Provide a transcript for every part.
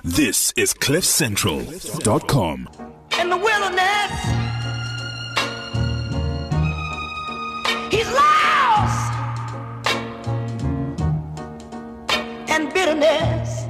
This is CliffCentral.com. In the wilderness, he's lost and bitterness.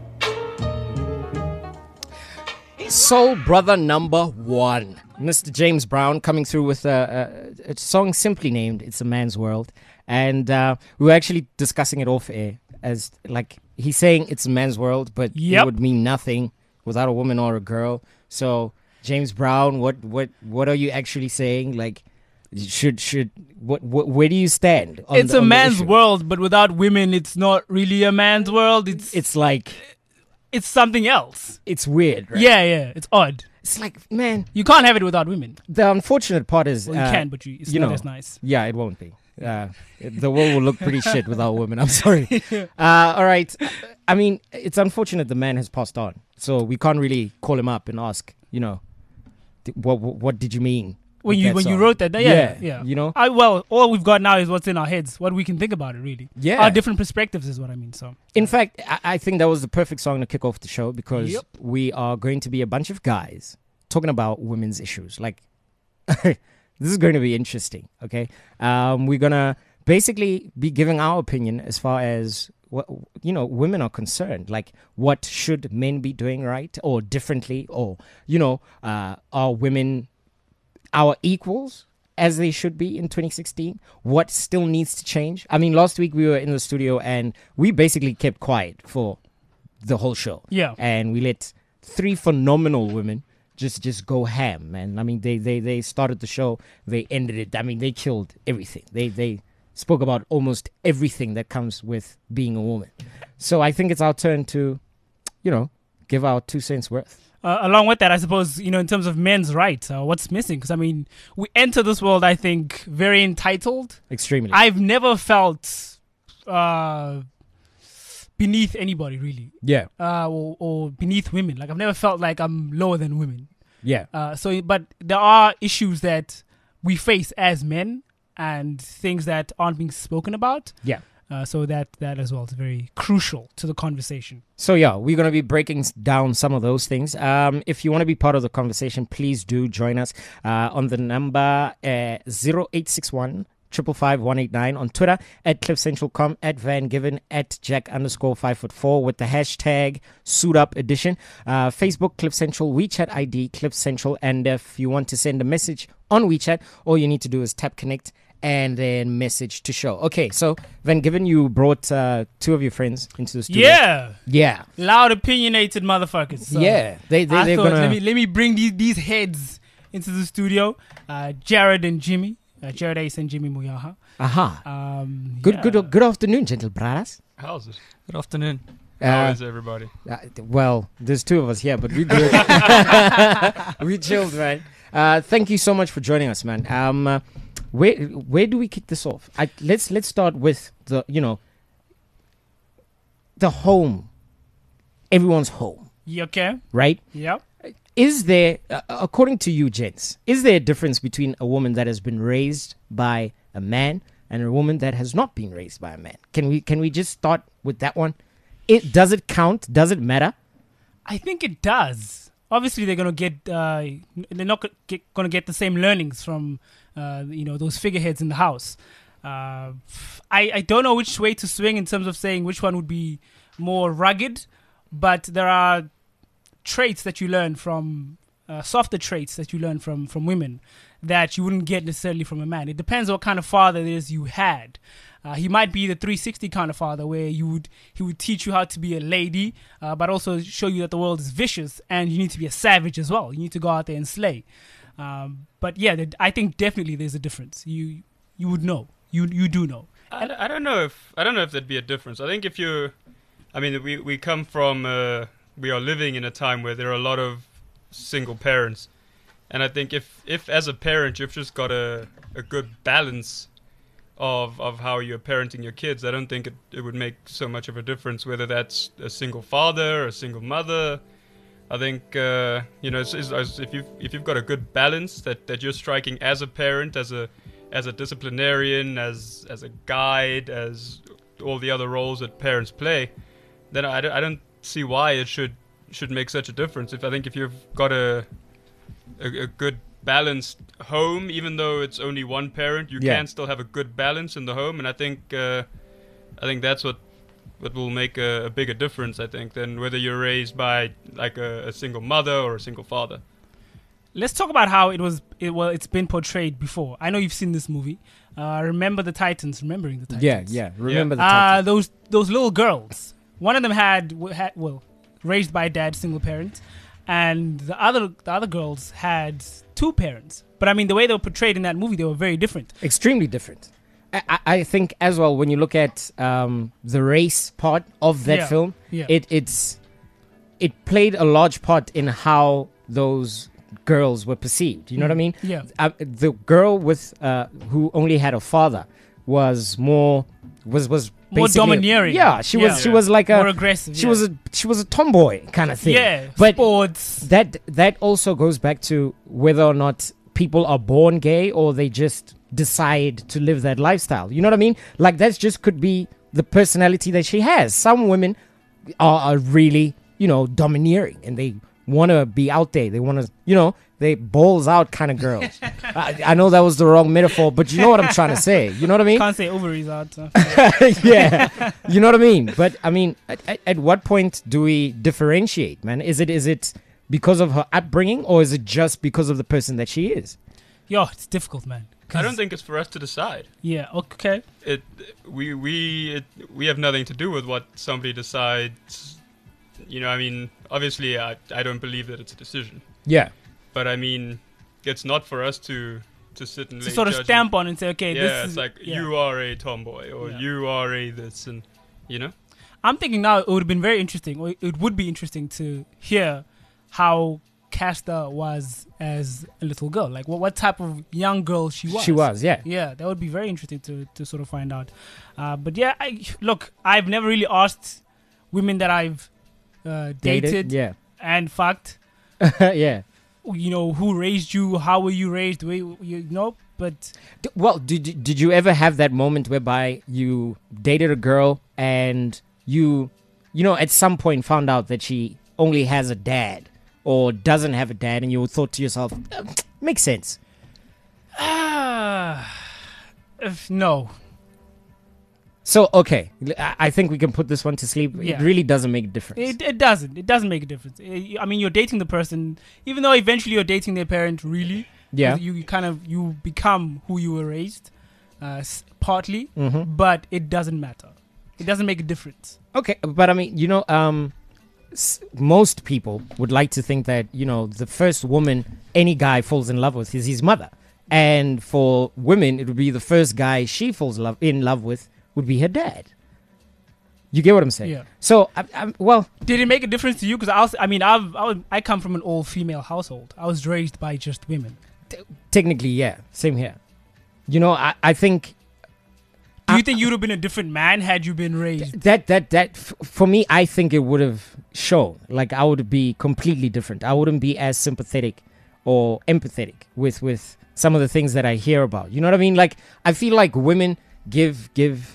Soul Brother number 1, Mr. James Brown, coming through with a song simply named "It's a Man's World," and we were actually discussing it off air as like he's saying it's a man's world, but it would mean nothing without a woman or a girl. So James Brown, what are you actually saying? Like, where do you stand? It's a man's world, but without women, it's not really a man's world. It's like it's something else. It's weird, right? Yeah, it's odd. It's like, man, you can't have it without women. The unfortunate part is, well, you can, but it's not as nice. Yeah, it won't be. The world will look pretty shit without women. I'm sorry. All right. I mean, it's unfortunate the man has passed on, so we can't really call him up and ask, what did you mean when you wrote that? Yeah. You know. Well, all we've got now is what's in our heads, what we can think about it. Really. Yeah. Our different perspectives is what I mean. So. In fact, I think that was the perfect song to kick off the show because we are going to be a bunch of guys talking about women's issues. Like. This is going to be interesting, okay? We're going to basically be giving our opinion as far as, women are concerned. Like, what should men be doing right or differently? Or, are women our equals as they should be in 2016? What still needs to change? I mean, last week we were in the studio and we basically kept quiet for the whole show. Yeah. And we let 3 phenomenal women just go ham, man. I mean, they started the show, they ended it. I mean, they killed everything. They spoke about almost everything that comes with being a woman. So I think it's our turn to, give our 2 cents worth. Along with that, I suppose, in terms of men's rights, what's missing? Because, I mean, we enter this world, I think, very entitled. Extremely. I've never felt beneath anybody, really. Yeah. Or beneath women. Like, I've never felt like I'm lower than women. Yeah. But there are issues that we face as men and things that aren't being spoken about. Yeah. So that as well is very crucial to the conversation. So, yeah, we're going to be breaking down some of those things. If you want to be part of the conversation, please do join us on the number 0861 555 189 on Twitter, at CliffCentral.com, at Van Given, at Jack_5'4" with the hashtag SuitUpEdition. Facebook, Cliff Central, WeChat ID, Cliff Central. And if you want to send a message on WeChat, all you need to do is tap connect and then message to show. Okay, so Van Given, you brought 2 of your friends into the studio. Yeah. Loud, opinionated motherfuckers. So yeah. I thought, let me bring these heads into the studio. Jared and Jimmy. Jared Ace and Jimmy Muyaha. Aha. Good afternoon, gentle brothers. How's it? Good afternoon. How is everybody? Well, there's 2 of us here, but we good. We chilled, right? Thank you so much for joining us, man. Where do we kick this off? Let's start with the home. Everyone's home. Okay. Right? Yep. Is there, according to you, gents, is there a difference between a woman that has been raised by a man and a woman that has not been raised by a man? Can we just start with that one? Does it count? Does it matter? I think it does. Obviously, they're gonna get. They're not gonna get the same learnings from, those figureheads in the house. I don't know which way to swing in terms of saying which one would be more rugged, but there are traits that you learn from softer traits that you learn from women that you wouldn't get necessarily from a man. It depends what kind of father it is you had. He might be the 360 kind of father where he would teach you how to be a lady, but also show you that the world is vicious and you need to be a savage as well. You need to go out there and slay. But yeah, I think definitely there's a difference. You would know. You do know. I don't know if there'd be a difference. I think we come from. We are living in a time where there are a lot of single parents. And I think if as a parent you've just got a good balance of how you're parenting your kids, I don't think it would make so much of a difference whether that's a single father or a single mother. I think if you've got a good balance that you're striking as a parent, as a disciplinarian, as a guide, as all the other roles that parents play, then I don't see why it should should make such a difference. I think if you've got a good balanced home, even though it's only one parent, you can still have a good balance in the home, and I think that's what will make a bigger difference, I think, than whether you're raised by like a single mother or a single father. Let's talk about how it's been portrayed before. I know you've seen this movie. Remembering the Titans. Remember the Titans. Those little girls. One of them had raised by a dad, single parent, and the other girls had two parents. But I mean, the way they were portrayed in that movie, they were very different. Extremely different. I think as well, when you look at the race part of that film, it played a large part in how those girls were perceived. You know what I mean? Yeah. The girl with who only had a father was more domineering. Yeah, she was like more aggressive. She was a tomboy kind of thing. Yeah, but sports. That also goes back to whether or not people are born gay or they just decide to live that lifestyle. You know what I mean? Like that just could be the personality that she has. Some women are really, domineering and they want to be out there. They want to, they balls out kind of girls. I know that was the wrong metaphor, but you know what I'm trying to say. You know what I mean? Can't say ovaries out. Yeah, you know what I mean? But I mean, at what point do we differentiate, man? Is it because of her upbringing or is it just because of the person that she is? Yo, it's difficult, man. I don't think it's for us to decide. Yeah, okay. We have nothing to do with what somebody decides. I mean, obviously, I don't believe that it's a decision. Yeah. But I mean, it's not for us to sit and sort of stamp on and say, okay, this is... like, you are a tomboy, or you are a this, and, I'm thinking now it would have been very interesting, or it would be interesting to hear how Castor was as a little girl. Like, what type of young girl she was. She was, yeah. Yeah, that would be very interesting to sort of find out. But yeah, I've never really asked women that I've dated and fucked. Yeah. Who raised you? How were you raised? But well, did you ever have that moment whereby you dated a girl and you at some point found out that she only has a dad or doesn't have a dad, and you thought to yourself, makes sense? No. So, okay, I think we can put this one to sleep. Yeah. It really doesn't make a difference. It doesn't. It doesn't make a difference. I mean, you're dating the person, even though eventually you're dating their parent, really. Yeah. You become who you were raised, partly, but it doesn't matter. It doesn't make a difference. Okay, but I mean, most people would like to think that, the first woman any guy falls in love with is his mother. And for women, it would be the first guy she falls in love with would be her dad. You get what I'm saying? Yeah. So, well... Did it make a difference to you? Because I come from an all-female household. I was raised by just women. Technically, yeah. Same here. I think... Do you think you would have been a different man had you been raised? For me, I think it would have shown. Like, I would be completely different. I wouldn't be as sympathetic or empathetic with some of the things that I hear about. You know what I mean? Like, I feel like women give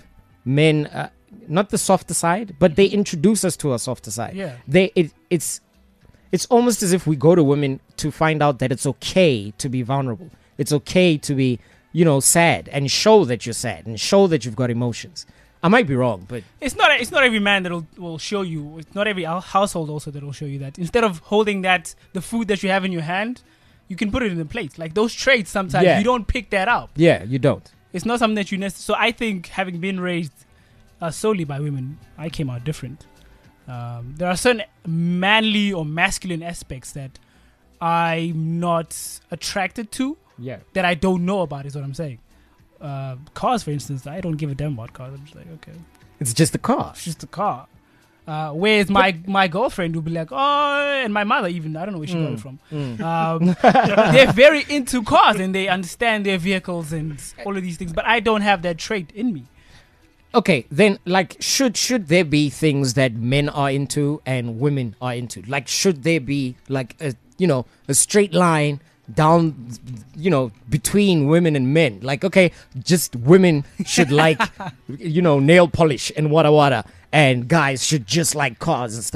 men not the softer side, but they introduce us to a softer side. Yeah. It's almost as if we go to women to find out that it's okay to be vulnerable. It's okay to be, sad and show that you're sad and show that you've got emotions. I might be wrong, but it's not every man that will show you. It's not every household also that will show you that. Instead of holding the food that you have in your hand, you can put it in a plate. Like those traits, sometimes you don't pick that up. Yeah, you don't. It's not something that you necessarily... So I think having been raised solely by women, I came out different. There are certain manly or masculine aspects that I'm not attracted to. Yeah. That I don't know about is what I'm saying. Cars, for instance, I don't give a damn about cars. I'm just like, okay. It's just a car. It's just a car. Whereas my girlfriend will be like, oh, and my mother even, I don't know where she got it from. They're very into cars and they understand their vehicles and all of these things, but I don't have that trait in me. Okay, then, like, should there be things that men are into and women are into? Like, should there be, like, a straight line down, between women and men? Like, okay, just women should like, nail polish and wada, and guys should just like cars and stuff.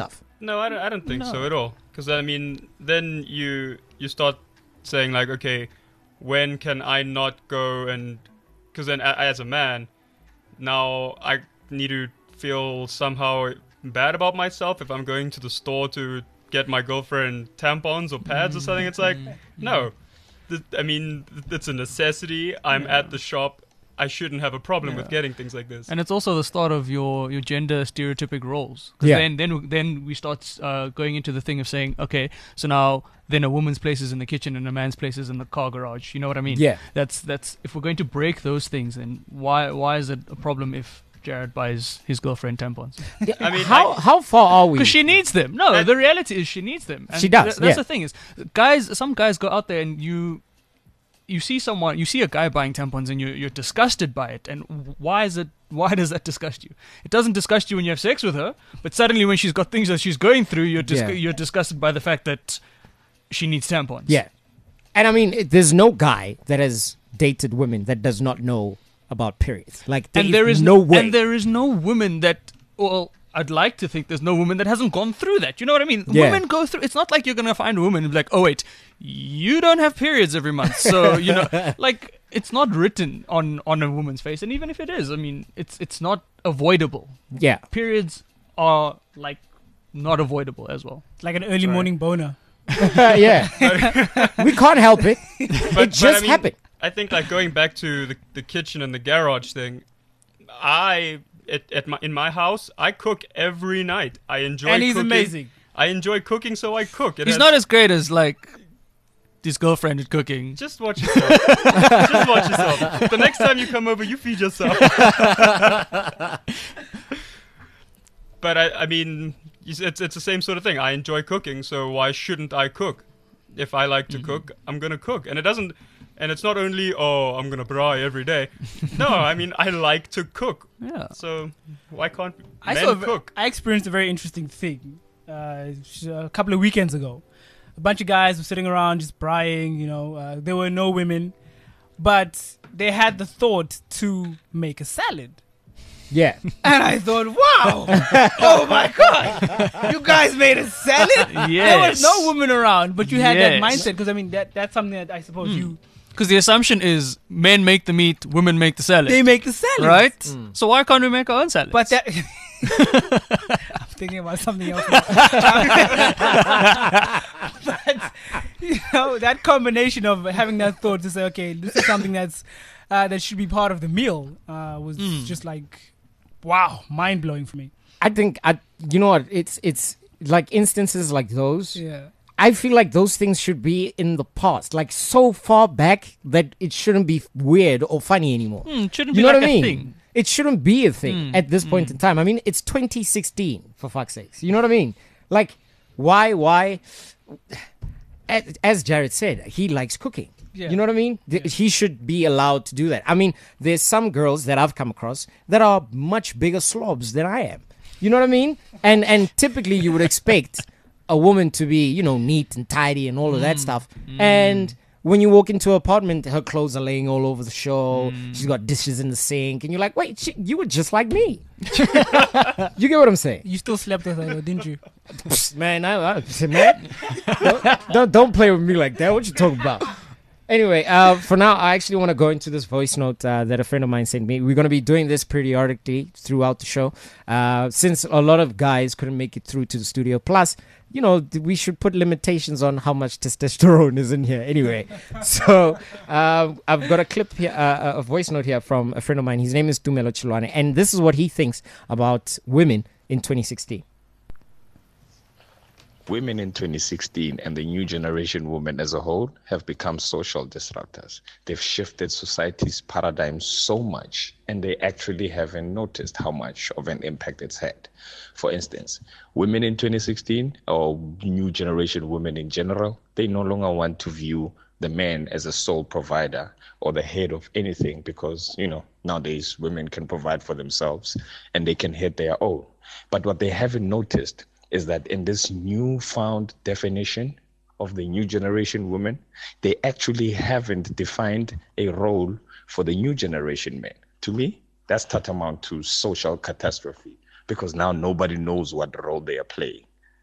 No, I don't think so at all. Because I mean, then you start saying like, okay, when can I not go and? Because then, as a man, now I need to feel somehow bad about myself if I'm going to the store to get my girlfriend tampons or pads or something. It's like, no. I mean, it's a necessity. I'm at the shop. I shouldn't have a problem with getting things like this. And it's also the start of your gender stereotypic roles. Because then we start going into the thing of saying, okay, so now then a woman's place is in the kitchen and a man's place is in the car garage. You know what I mean? Yeah. That's if we're going to break those things, then why is it a problem if Jared buys his girlfriend tampons? Yeah, I mean, how far are we? Because she needs them. No, the reality is she needs them. And She does, That's the thing is, some guys go out there and you see a guy buying tampons and you're disgusted by it. And why does that disgust you? It doesn't disgust you when you have sex with her, but suddenly when she's got things that she's going through, you're disgusted by the fact that she needs tampons. Yeah. And I mean, there's no guy that has dated women that does not know about periods. Like, there is no way. And there is no woman that, well, I'd like to think there's no woman that hasn't gone through that. You know what I mean? Yeah. Women go through. It's not like you're going to find a woman and be like, oh, wait, you don't have periods every month. So, like, it's not written on a woman's face. And even if it is, I mean, it's not avoidable. Yeah. Periods are, like, not avoidable as well. Like an early morning boner. Yeah. We can't help it. But It just I mean, happened. I think like going back to the kitchen and the garage thing, in my house, I cook every night. I enjoy And he's cooking. amazing. I enjoy cooking, so I cook. He's not as great as, like, his girlfriend at cooking. Just watch yourself. Just watch yourself. The next time you come over, you feed yourself. But I mean, it's the same sort of thing. I enjoy cooking, so why shouldn't I cook? If I like to cook, I'm gonna cook, and it's not only I'm gonna braai every day. No, I mean I like to cook. Yeah. So why can't I men cook? I experienced a very interesting thing a couple of weekends ago. A bunch of guys were sitting around just braaiing, there were no women, but they had the thought to make a salad. Yeah. And I thought, wow, oh my God, you guys made a salad? There was no woman around, but you had that mindset, because I mean, that's something that I suppose you... Because the assumption is men make the meat, women make the salad. They make the salad. Right? So why can't we make our own salad? But that... I'm thinking about something else now. But, that combination of having that thought to say, okay, this is something that should be part of the meal was just like, wow, mind-blowing for me. I think, you know what, it's like instances like those. Yeah. I feel like those things should be in the past, like so far back that it shouldn't be weird or funny anymore. It shouldn't You be know like what I a mean? thing. It shouldn't be a thing at this point in time. I mean, it's 2016, for fuck's sakes. You know what I mean? Like, why? As Jared said, he likes cooking. Yeah. You know what I mean? He should be allowed to do that. I mean, there's some girls that I've come across that are much bigger slobs than I am. You know what I mean? And typically you would expect a woman to be, neat and tidy and all of that stuff. And when you walk into her apartment, her clothes are laying all over the show. She's got dishes in the sink. And you're like, wait, you were just like me. You get what I'm saying? You still slept with her, though, didn't you? Man, man, don't play with me like that. What you talking about? Anyway, for now, I actually want to go into this voice note that a friend of mine sent me. We're going to be doing this periodically throughout the show. Since a lot of guys couldn't make it through to the studio. Plus, we should put limitations on how much testosterone is in here anyway. So I've got a clip here, a voice note here from a friend of mine. His name is Tumelo Chilwane. And this is what he thinks about women in 2016. Women in 2016 and the new generation women as a whole have become social disruptors. They've shifted society's paradigm so much, and they actually haven't noticed how much of an impact it's had. For instance, women in 2016, or new generation women in general, they no longer want to view the man as a sole provider or the head of anything because, nowadays women can provide for themselves and they can head their own. But what they haven't noticed is that in this newfound definition of the new generation women, they actually haven't defined a role for the new generation men. To me, that's tantamount to social catastrophe because now nobody knows what role they are playing.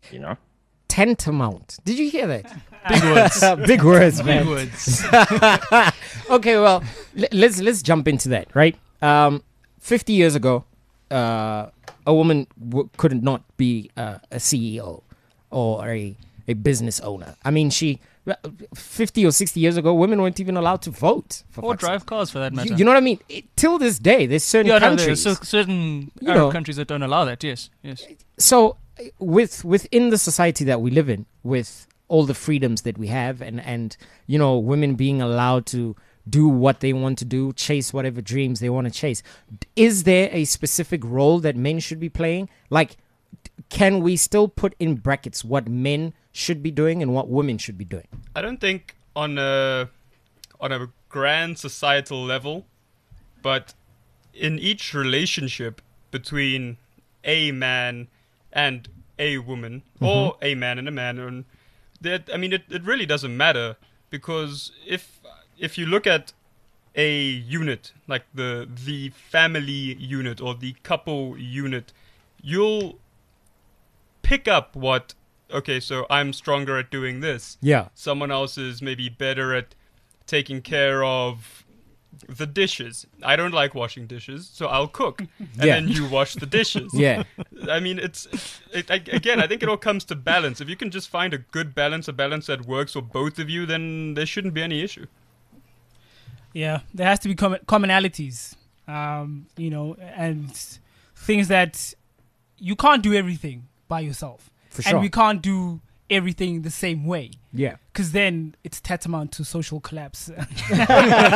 you know? Tantamount. Did you hear that? Big words. Big words, man. Big words. Okay, well, let's jump into that, right? 50 years ago, a woman could not be a CEO or a business owner. I mean, 50 or 60 years ago, women weren't even allowed to vote. Or drive cars, for that matter. You know what I mean? Till this day, there's certain countries. There's certain Arab countries that don't allow that. Yes. So, within the society that we live in, with all the freedoms that we have, and women being allowed to do what they want to do, chase whatever dreams they want to chase, is there a specific role that men should be playing? Like, can we still put in brackets what men should be doing and what women should be doing? I don't think on a grand societal level, but in each relationship between a man and a woman, or a man and a man, and that, I mean, it really doesn't matter, because if you look at a unit like the family unit or the couple unit, you'll pick up what, okay, so I'm stronger at doing this. Yeah. Someone else is maybe better at taking care of the dishes. I don't like washing dishes, so I'll cook. And then you wash the dishes. Yeah. I mean, again, I think it all comes to balance. If you can just find a good balance, a balance that works for both of you, then there shouldn't be any issue. Yeah, there has to be commonalities, and things that you can't do everything by yourself. For sure. And we can't do everything the same way. Yeah. Because then it's tantamount to social collapse. But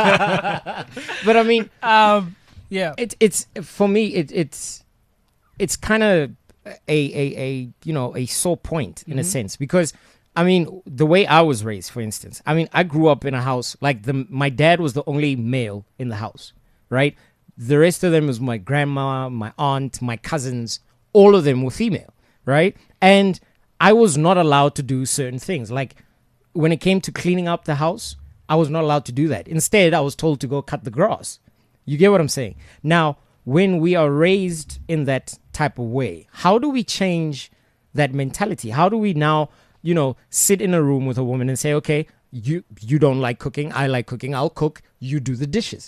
I mean, yeah. It's for me, it's kind of a sore point in a sense, because I mean, the way I was raised, for instance, I mean, I grew up in a house like my dad was the only male in the house, right? The rest of them was my grandma, my aunt, my cousins, all of them were female, right? And I was not allowed to do certain things. Like when it came to cleaning up the house, I was not allowed to do that. Instead, I was told to go cut the grass. You get what I'm saying? Now, when we are raised in that type of way, how do we change that mentality? How do we now, sit in a room with a woman and say, okay, you don't like cooking, I like cooking, I'll cook, you do the dishes.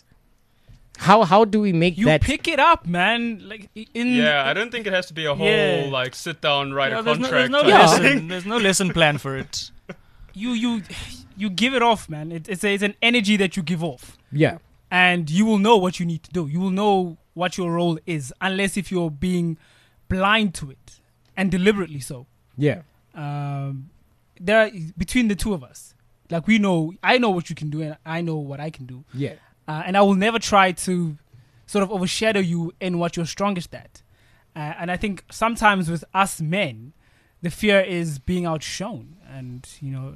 How do we make that? You pick it up, man. Like I don't think it has to be a whole like sit down, write a contract. There's no lesson plan for it. You give it off, man. It's an energy that you give off. Yeah. And you will know what you need to do. You will know what your role is, unless if you're being blind to it, and deliberately so. Yeah. There are, between the two of us, like I know what you can do, and I know what I can do. Yeah. And I will never try to sort of overshadow you in what you're strongest at. And I think sometimes with us men, the fear is being outshone. And,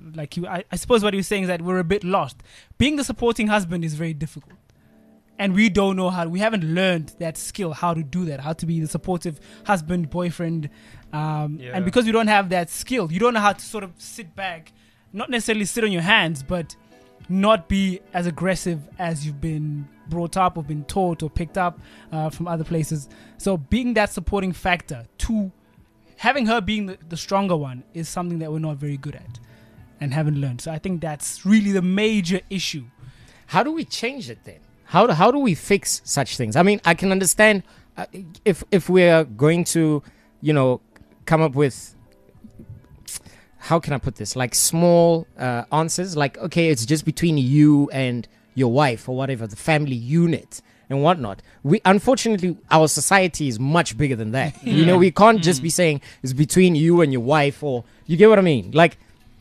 I suppose what he was saying is that we're a bit lost. Being the supporting husband is very difficult. And we don't know we haven't learned that skill, how to do that, how to be the supportive husband, boyfriend. And because you don't have that skill, you don't know how to sort of sit back, not necessarily sit on your hands, but not be as aggressive as you've been brought up or been taught or picked up from other places. So being that supporting factor to having her being the stronger one is something that we're not very good at and haven't learned. So I think that's really the major issue. How do we change it then? How do we fix such things? I mean, I can understand if we're going to, come up with, how can I put this? Like small answers, like, okay, it's just between you and your wife or whatever, the family unit and whatnot. Unfortunately, our society is much bigger than that. We can't just be saying it's between you and your wife, or you get what I mean? Like,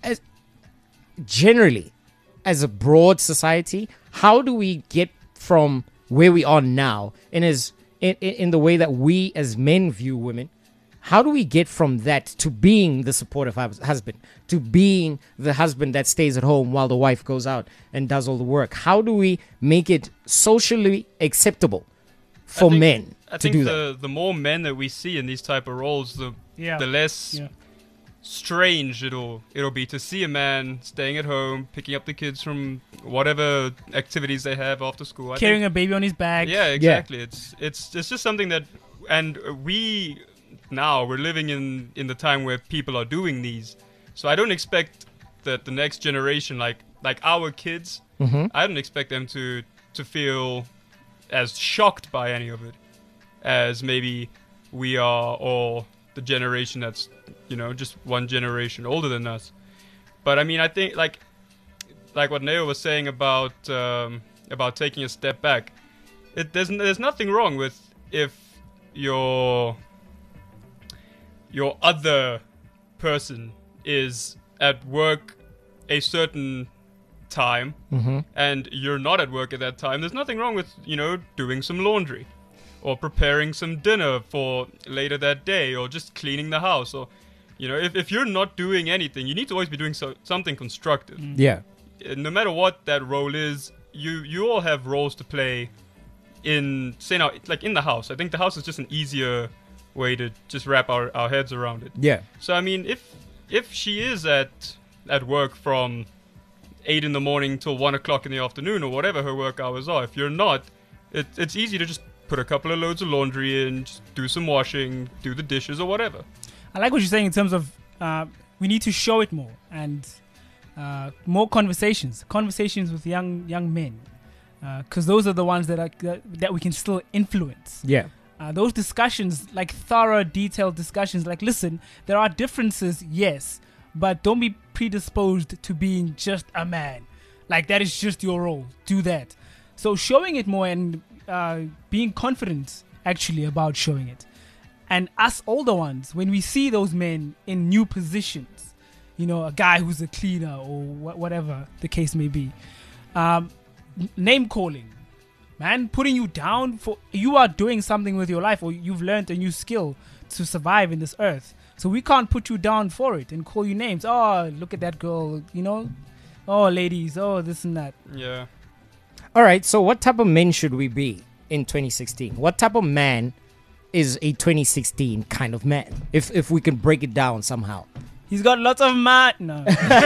generally, as a broad society, how do we get from where we are now in the way that we as men view women? How do we get from that to being the supportive husband, to being the husband that stays at home while the wife goes out and does all the work? How do we make it socially acceptable for men to do that? The more men that we see in these type of roles, the less strange it'll be to see a man staying at home, picking up the kids from whatever activities they have after school, carrying a baby on his back. Yeah, exactly. Yeah. It's just something that, and we now we're living in the time where people are doing these. So I don't expect that the next generation, like our kids, I don't expect them to feel as shocked by any of it as maybe we are, or the generation that's, just one generation older than us. But I mean, I think like what Neo was saying about taking a step back. There's nothing wrong with if your other person is at work a certain time and you're not at work at that time. There's nothing wrong with doing some laundry or preparing some dinner for later that day, or just cleaning the house, or if you're not doing anything, you need to always be doing something constructive. Yeah. No matter what that role is, you all have roles to play in, say now, like in the house. I think the house is just an easier way to just wrap our heads around it. Yeah. So I mean, if she is at work from 8 in the morning till 1 o'clock in the afternoon, or whatever her work hours are, if you're not, it's easy to just put a couple of loads of laundry in, just do some washing, do the dishes or whatever. I like what you're saying in terms of we need to show it more, and more conversations with young men, because those are the ones that we can still influence. Yeah. Those discussions, like thorough, detailed discussions, like, listen, there are differences, yes, but don't be predisposed to being just a man. Like, that is just your role. Do that. So showing it more and being confident, actually, about showing it. And us older ones, when we see those men in new positions, a guy who's a cleaner or whatever the case may be, name calling, man, putting you down for you are doing something with your life, or you've learned a new skill to survive in this earth. So we can't put you down for it and call you names. Oh, look at that girl, Oh, ladies, oh, this and that. Yeah. All right. So what type of men should we be in 2016? What type of man is a 2016 kind of man? If we can break it down somehow. He's got lots of no.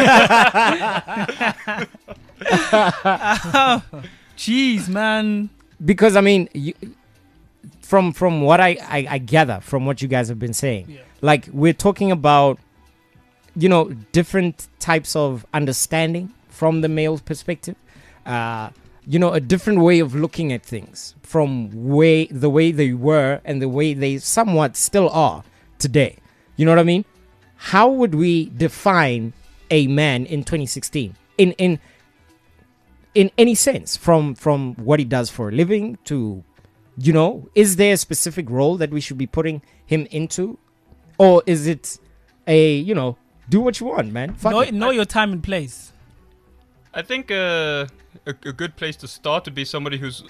Jeez, man. Because I mean, from what I gather from what you guys have been saying, like we're talking about, different types of understanding from the male perspective, a different way of looking at things from the way they were and the way they somewhat still are today. You know what I mean? How would we define a man in 2016 in any sense, from what he does for a living to, is there a specific role that we should be putting him into, or is it a, do what you want, man? Know your time and place. I think a good place to start would be somebody who's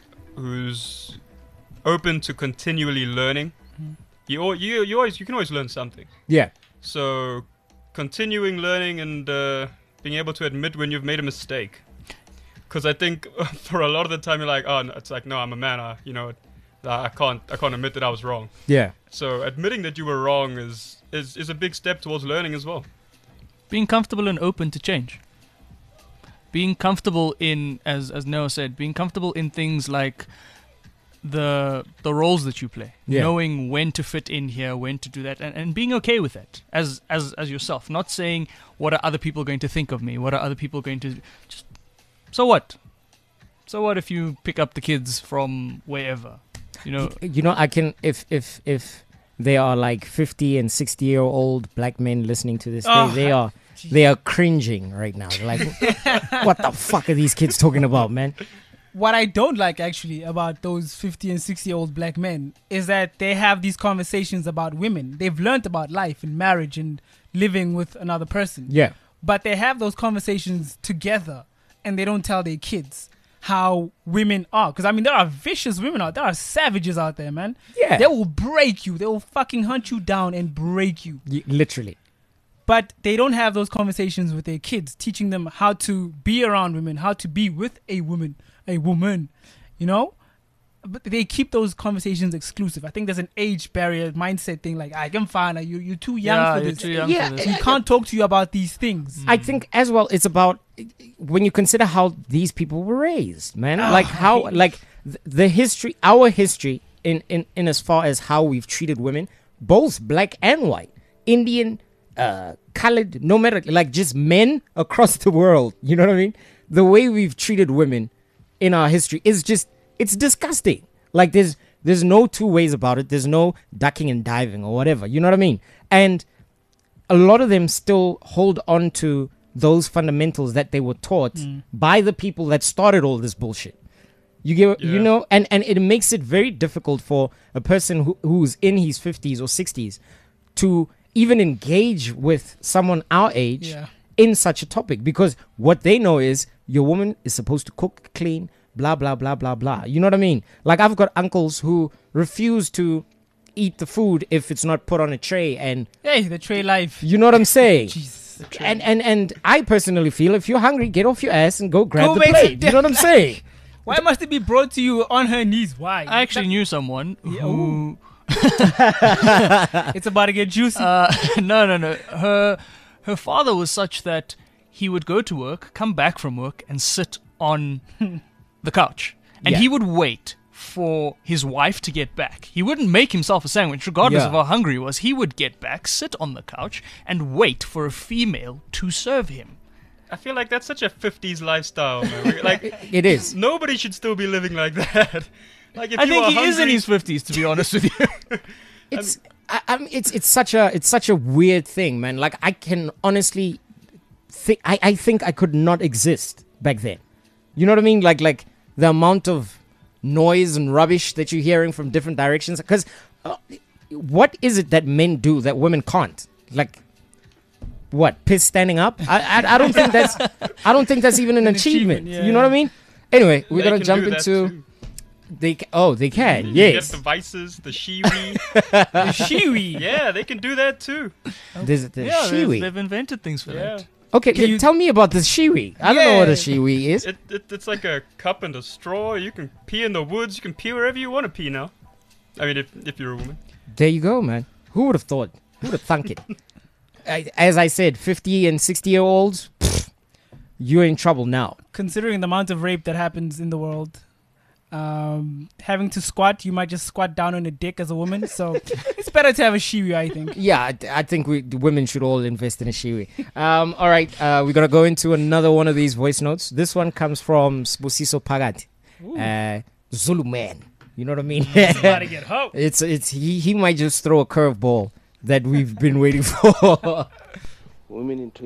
open to continually learning. You can always learn something. Yeah. So continuing learning and being able to admit when you've made a mistake. Because I think for a lot of the time you're like, oh, no, it's like, no, I'm a man. I can't admit that I was wrong. Yeah. So admitting that you were wrong is a big step towards learning as well. Being comfortable and open to change. Being comfortable in, as Noah said, being comfortable in things like the roles that you play. Yeah. Knowing when to fit in here, when to do that, and being okay with it as yourself. Not saying, what are other people going to think of me? What are other people going to... Just, so what? So what if you pick up the kids from wherever? I can, if there are like 50 and 60-year-old black men listening to this, they are cringing right now. They're like, what the fuck are these kids talking about, man? What I don't like, actually, about those 50 and 60-year-old black men is that they have these conversations about women. They've learned about life and marriage and living with another person. Yeah. But they have those conversations together, and they don't tell their kids how women are. Because, I mean, there are vicious women out there. There are savages out there, man. Yeah. They will break you. They will fucking hunt you down and break you. Literally. But they don't have those conversations with their kids, teaching them how to be around women, how to be with a woman, But they keep those conversations exclusive. I think there's an age barrier mindset thing. Like, I'm fine. You're too young for this. Too young for this. We can't talk to you about these things. I think as well, it's about when you consider how these people were raised, man. The history, our history in as far as how we've treated women both black and white, Indian, colored, no matter, like just men across the world. You know what I mean? The way we've treated women in our history is just, it's disgusting. Like there's no two ways about it. There's no ducking and diving or whatever. You know what I mean? And a lot of them still hold on to those fundamentals that they were taught by the people that started all this bullshit. You get, you know, and it makes it very difficult for a person who's in his 50s or 60s to even engage with someone our age in such a topic, because what they know is your woman is supposed to cook, clean, blah, blah, blah, blah, blah. You know what I mean? Like, I've got uncles who refuse to eat the food if it's not put on a tray, and Hey, the tray life. you know what I'm saying? Jesus. And I personally feel if you're hungry, get off your ass and go grab Go the make plate. some You know what I'm saying? Why must it be brought to you on her knees? Why? I actually knew someone who. It's about to get juicy. No. Her father was such that he would go to work, come back from work, and sit on the couch, and he would wait for his wife to get back. He wouldn't make himself a sandwich, regardless of how hungry he was. He would get back, sit on the couch, and wait for a female to serve him. I feel like that's such a 50s lifestyle, man. Like, It is. nobody should still be living like that. Like, if I you think are he is in hungry- his 50s, to be honest with you. It's such a weird thing, man. Like, I can honestly think I think I could not exist back then. You know what I mean? Like the amount of noise and rubbish that you're hearing from different directions. Because what is it that men do that women can't? Like, what? Piss standing up? I don't think that's even an achievement. achievement, You know what I mean? Anyway, we're They gonna can jump do that into. too. They can. You Yes. get the vices, the shiwi. The shiwi. Yeah, they can do that too. There's the Yeah, shiwi. they've invented things for Yeah. that. Okay, Can you- tell me about the shiwi. I don't know what a shiwi is. It's like a cup and a straw. You can pee in the woods. You can pee wherever you want to pee now. I mean, if you're a woman. There you go, man. Who would have thought? Who would have thunk it? As I said, 50 and 60-year-olds, you're in trouble now. Considering the amount of rape that happens in the world, having to squat, you might just squat down on a dick as a woman. So it's better to have a shiwi, I think. Yeah, I think the women should all invest in a shiwi. All right, we're going to go into another one of these voice notes. This one comes from Sbusiso Pagat, Zulu man. You know what I mean? About to get hope. He might just throw a curveball that we've been waiting for. Women in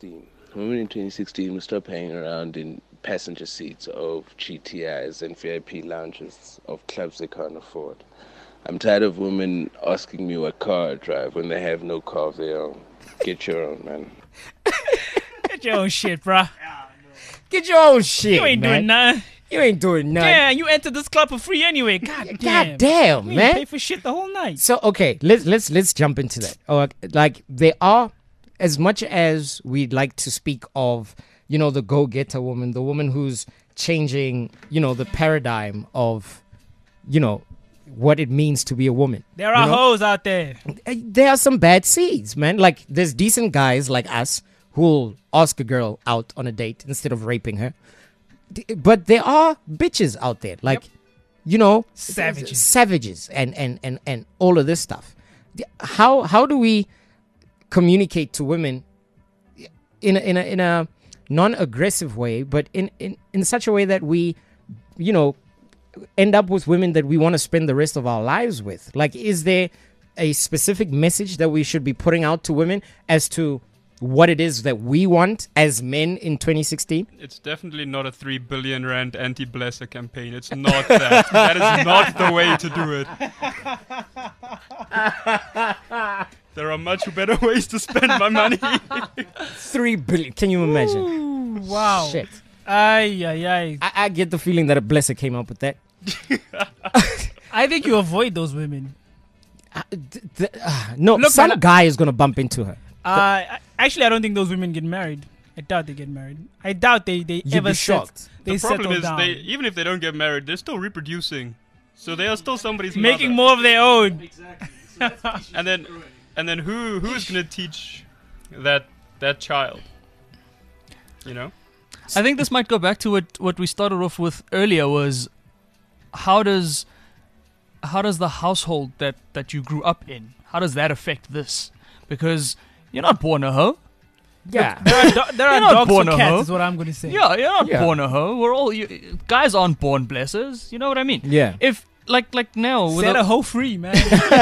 2016 will stop hanging around in passenger seats of GTIs and VIP lounges of clubs they can't afford. I'm tired of women asking me what car I drive when they have no car of their own. Get your own, man. Get your own shit, bruh. Get your own shit, You ain't man. doing nothing. You ain't doing nothing. Yeah, you entered this club for free anyway. God damn. damn, You man. ain't pay for shit the whole night. So okay, let's jump into that. Like there are, as much as we'd like to speak of, you know, the go-getter woman, the woman who's changing, you know, the paradigm of, you know, what it means to be a woman. There are hoes out there. There are some bad seeds, man. Like there's decent guys like us who'll ask a girl out on a date instead of raping her. But there are bitches out there, like, you know, savages and all of this stuff. How do we communicate to women in a non-aggressive way, but in such a way that we, you know, end up with women that we want to spend the rest of our lives with? Like, is there a specific message that we should be putting out to women as to what it is that we want as men in 2016? It's definitely not a 3 billion rand anti-blesser campaign. It's not that. That is not the way to do it. There are much better ways to spend my money. 3 billion. Can you imagine? Wow. Shit. Ay. I get the feeling that a blesser came up with that. I think you avoid those women. No, Look, some man, guy is going to bump into her. Actually, I don't think those women get married. I doubt they get married. I doubt they You'd ever be shocked. They The problem settle is, down. even if they don't get married, they're still reproducing. So they are still somebody's making mother. more of their own. And then who's gonna teach that child? You know? I think this might go back to what we started off with earlier, was how does the household that you grew up in, How does that affect this? Because you're not born a hoe. Yeah. There are You're not dogs born for a cats, hoe. is what I'm going to say. Yeah, you're not Yeah. born a hoe. We're all guys aren't born blessers. You know what I mean? Yeah. If like now with Set a hoe free, man.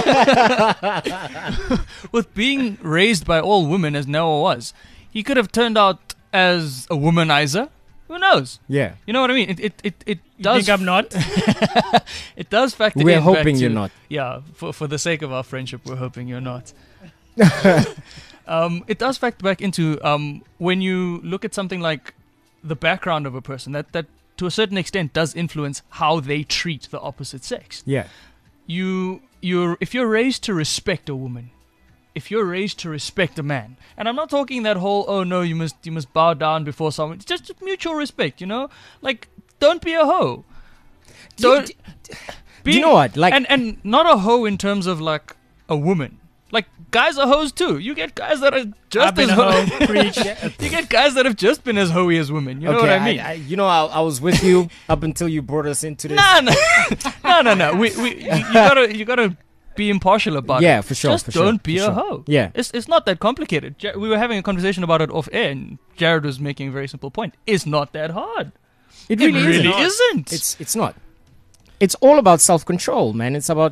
with being raised by all women as Noah was, he could have turned out as a womanizer. Who knows? Yeah. You know what I mean? It You does. think I'm not? It does factor We're in. back hoping you're to- not. Yeah, for the sake of our friendship, we're hoping you're not. It does factor back into when you look at something like the background of a person that to a certain extent does influence how they treat the opposite sex. Yeah. If you're raised to respect a woman, if you're raised to respect a man, and I'm not talking that whole oh no you must bow down before someone. It's just mutual respect, you know. Like don't be a hoe. Don't. Do you know what? Like, and not a hoe in terms of like a woman. Like guys are hoes too. You get guys that are just I've been as a hoe. hoe. Preach. You get guys that have just been as hoey as women. You know what I mean? I was with you up until you brought us into this. No. You gotta be impartial about it. Yeah, for sure. Just for sure, don't be for a sure. hoe. Yeah. It's not that complicated. We were having a conversation about it off air, and Jared was making a very simple point. It's not that hard. It It really, really isn't. isn't. It's not. It's all about self-control, man. It's about,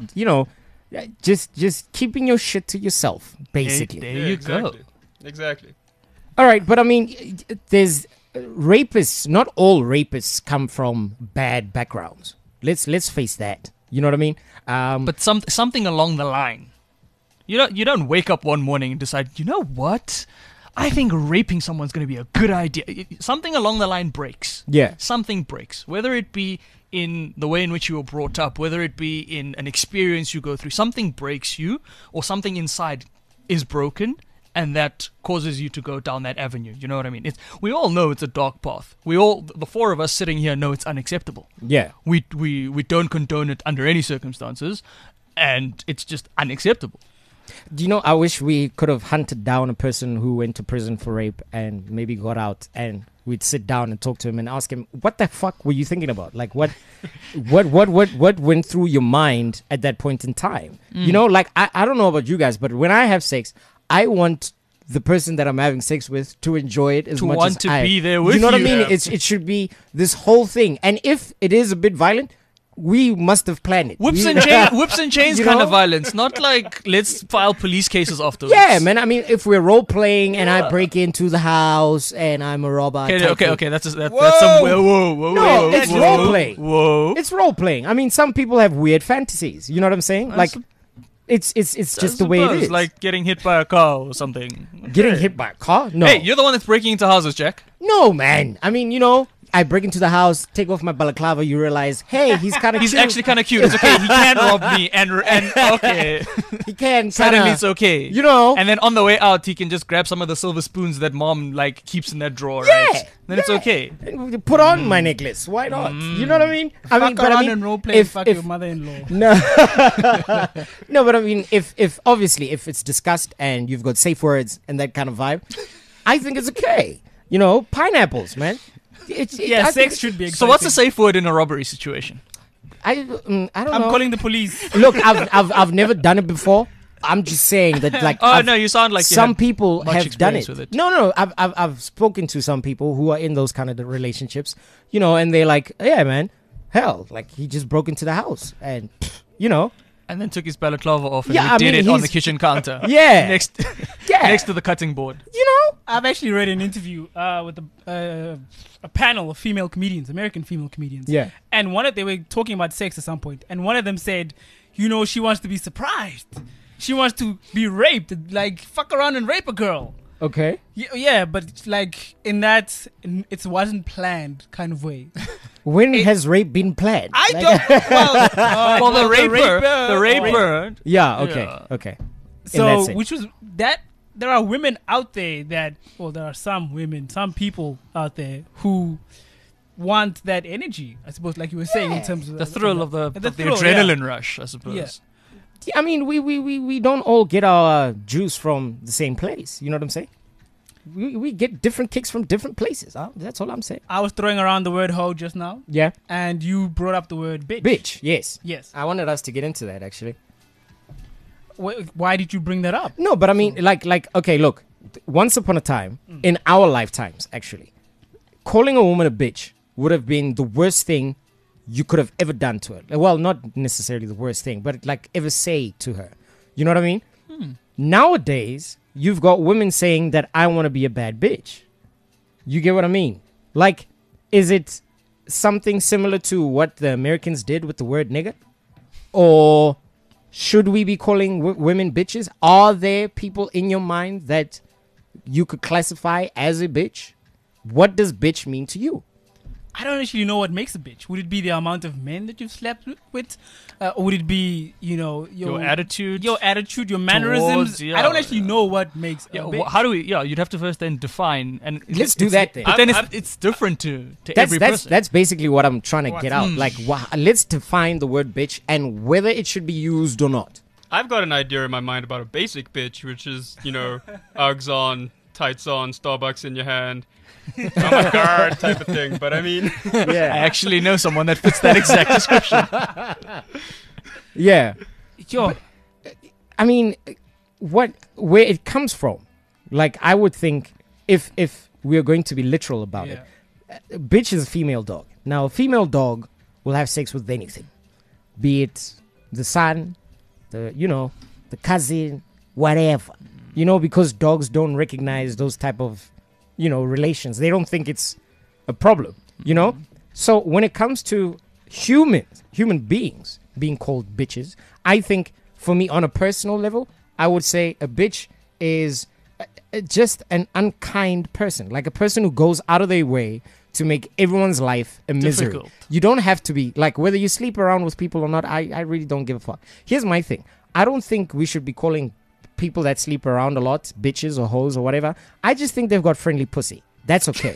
just keeping your shit to yourself, basically. There you go. Exactly. All right, but I mean, there's rapists. Not all rapists come from bad backgrounds. Let's face that. You know what I mean? But something along the line. You don't wake up one morning and decide, you know what? I think raping someone's going to be a good idea. Something along the line breaks. Yeah. Something breaks. Whether it be in the way in which you were brought up, whether it be in an experience you go through, something breaks you, or something inside is broken, and that causes you to go down that avenue. You know what I mean? We all know it's a dark path. The four of us sitting here know it's unacceptable. Yeah. We don't condone it under any circumstances, and it's just unacceptable. Do you know, I wish we could have hunted down a person who went to prison for rape and maybe got out, and we'd sit down and talk to him and ask him, what the fuck were you thinking about? Like, what went through your mind at that point in time? You know, like, I don't know about you guys, but when I have sex, I want the person that I'm having sex with to enjoy it as To much want as to I. be there with you know what you. I mean? Yeah. It should be this whole thing. And if it is a bit violent, we must have planned it. Whips We- and chains You kind know? of violence, not like let's file police cases afterwards. Yeah, man. I mean, if we're role playing and I break into the house and I'm a robber. Okay. That's some Whoa! whoa. No, it's whoa, role play. Whoa. It's role playing. I mean, some people have weird fantasies. You know what I'm saying? Like, it's just the way it is. Like getting hit by a car or something. getting hit by a car. No, Hey, you're the one that's breaking into houses, Jack. no, man. I mean, I break into the house, take off my balaclava. You realize, hey, he's kind of He's actually kind of cute. It's okay. He can rob me, and okay. he can Suddenly kinda, it's okay. And And then on the way out, he can just grab some of the silver spoons that mom like keeps in that drawer, Yeah, right? Then it's yeah. okay. put on my necklace. Why not? You know what I mean? I mean, Fuck but I around mean, and role play and fuck if your mother-in-law. no, no, but I mean, if obviously if it's discussed and you've got safe words and that kind of vibe, I think it's okay. Pineapples, man. I Yeah, think sex should be exciting. So what's the safe word in a robbery situation? I don't I'm know. calling the police. Look, I've never done it before. I'm just saying that, like, Oh I've- no, you sound like you some had people much have done experience it. with it. No. I've spoken to some people who are in those kind of relationships, and they're like, yeah, man, hell, like he just broke into the house, and And then took his balaclava off and Yeah, he I did mean, it on the he's- kitchen counter. yeah, Next yeah, next to the cutting board. I've actually read an interview with a panel of female comedians, American female comedians. yeah. And they were talking about sex at some point, and one of them said, she wants to be surprised. She wants to be raped, like fuck around and rape a girl. Okay. Yeah, but like it wasn't planned kind of way. When has rape been planned? I Like- don't. Well, the raper, raper- Yeah. Okay. Yeah. Okay. In that So, sense. which was that there are women out there there are some people out there who want that energy, I suppose, like you were saying, in terms of The thrill of the thrill, adrenaline rush, I suppose. Yeah. I mean, we don't all get our juice from the same place. You know what I'm saying? We get different kicks from different places. That's all I'm saying. I was throwing around the word hoe just now, Yeah. and you brought up the word bitch. Bitch. Yes. Yes. I wanted us to get into that actually. Why did you bring that up? No, but I mean, okay, look. Once upon a time, in our lifetimes, actually, calling a woman a bitch would have been the worst thing you could have ever done to her. Well, not necessarily the worst thing, but like ever say to her. You know what I mean? Nowadays, you've got women saying that I want to be a bad bitch. You get what I mean? Like, is it something similar to what the Americans did with the word nigger? Or should we be calling women bitches? Are there people in your mind that you could classify as a bitch? What does bitch mean to you? I don't actually know what makes a bitch. Would it be the amount of men that you've slept with? Or would it be, Your attitude, your mannerisms? Towards, I don't actually know what makes a bitch. how do we? Yeah, you'd have to first then define, and Let's do that then. But then it's different to every person. That's basically what I'm trying to get out. Like, let's define the word bitch and whether it should be used or not. I've got an idea in my mind about a basic bitch, which is, Uggs on, tights on, Starbucks in your hand, oh my god type of thing. But I mean, Yeah. I actually know someone that fits that exact description. Yeah. Yo, I mean, where it comes from, like, I would think if we are going to be literal about it, bitch is a female dog. Now, a female dog will have sex with anything, be it the son, the cousin, whatever. Because dogs don't recognize those type of, relations. They don't think it's a problem, So when it comes to human beings being called bitches, I think for me on a personal level, I would say a bitch is just an unkind person, like a person who goes out of their way to make everyone's life a misery. Difficult. You don't have to be, like, whether you sleep around with people or not, I really don't give a fuck. Here's my thing. I don't think we should be calling people that sleep around a lot bitches or hoes or whatever. I just think they've got friendly pussy. That's okay.